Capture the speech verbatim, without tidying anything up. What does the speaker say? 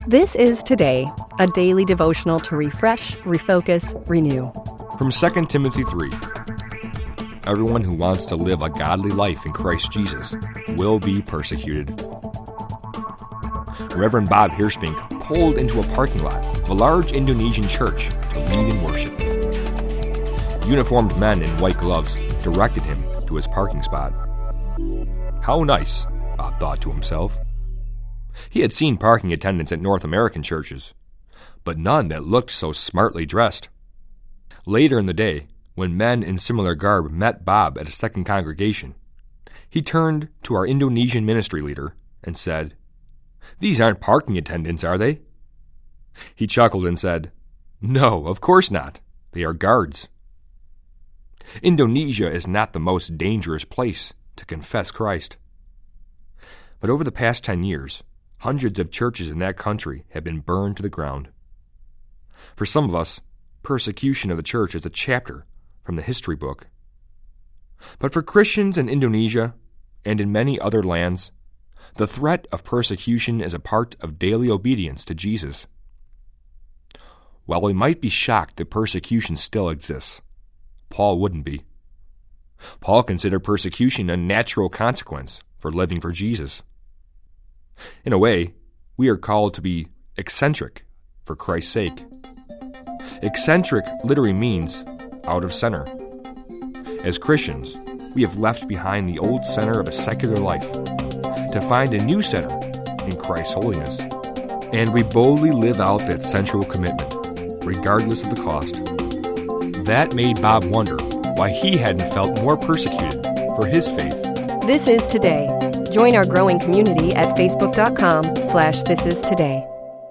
This is Today, a daily devotional to refresh, refocus, renew. From Second Timothy three. Everyone who wants to live a godly life in Christ Jesus will be persecuted. Reverend Bob Hirschpink pulled into a parking lot of a large Indonesian church to lead in worship. Uniformed men in white gloves directed him to his parking spot. How nice, Bob thought to himself. He had seen parking attendants at North American churches, but none that looked so smartly dressed. Later in the day, when men in similar garb met Bob at a second congregation, he turned to our Indonesian ministry leader and said, "These aren't parking attendants, are they?" He chuckled and said, "No, of course not. They are guards." Indonesia is not the most dangerous place to confess Christ. But over the past ten years, hundreds of churches in that country have been burned to the ground. For some of us, persecution of the church is a chapter from the history book. But for Christians in Indonesia and in many other lands, the threat of persecution is a part of daily obedience to Jesus. While we might be shocked that persecution still exists, Paul wouldn't be. Paul considered persecution a natural consequence for living for Jesus. In a way, we are called to be eccentric for Christ's sake. Eccentric literally means out of center. As Christians, we have left behind the old center of a secular life to find a new center in Christ's holiness. And we boldly live out that central commitment, regardless of the cost. That made Bob wonder why he hadn't felt more persecuted for his faith. This is Today. Join our growing community at facebook.com slash this is today.